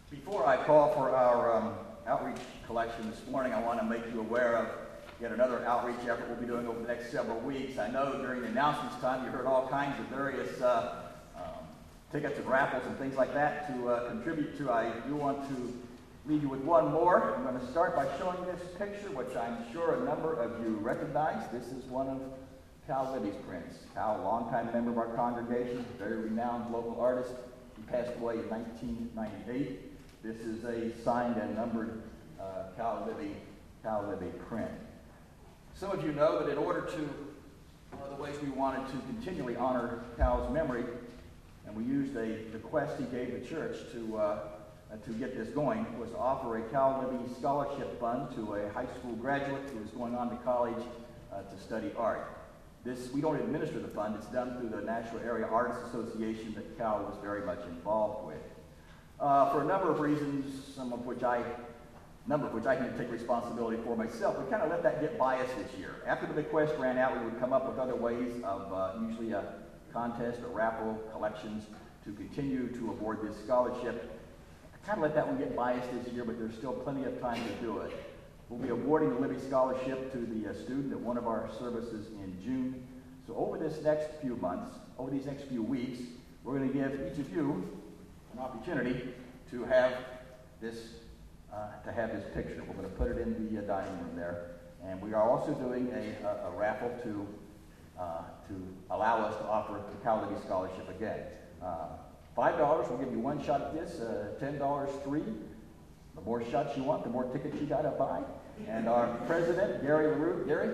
Before I call for our outreach collection this morning, I want to make you aware of yet another outreach effort we'll be doing over the next several weeks. I know during the announcements time you heard all kinds of various tickets and raffles and things like that to contribute to. I do want to leave you with one more. I'm going to start by showing this picture, which I'm sure a number of you recognize. This is one of Cal Libby's prints. Cal, a longtime member of our congregation, very renowned local artist. He passed away in 1998. This is a signed and numbered Cal Libby print. Some of you know that in order to, one of the ways we wanted to continually honor Cal's memory, and we used a request he gave the church to get this going, was to offer a Cal Libby scholarship fund to a high school graduate who is going on to college to study art. We don't administer the fund. It's done through the National Area Artists Association that Cal was very much involved with. For a number of reasons, some of which I can take responsibility for myself, we kind of let that get by us this year. After the bequest ran out, we would come up with other ways of usually a contest or raffle collections to continue to award this scholarship. I kind of let that one get by us this year, but there's still plenty of time to do it. We'll be awarding the Libby Scholarship to the student at one of our services in June. So over this next few months, over these next few weeks, we're going to give each of you an opportunity to have this picture. We're going to put it in the dining room there, and we are also doing a raffle to allow us to offer the Cal Libby Scholarship again. $5 will give you one shot at this. $10 free. The more shots you want, the more tickets you got to buy. And our president, Gary LaRue, Gary,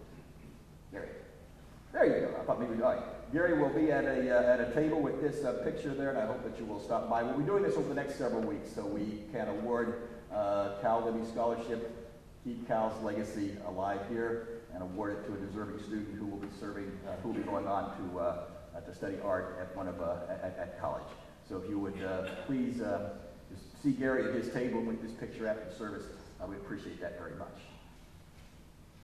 there you go. I thought maybe Gary will be at a table with this picture there, and I hope that you will stop by. We'll be doing this over the next several weeks, so we can award Cal Libby Scholarship, keep Cal's legacy alive here, and award it to a deserving student who will be going on to study art at college. So if you would please just see Gary at his table with this picture after the service, I would appreciate that very much.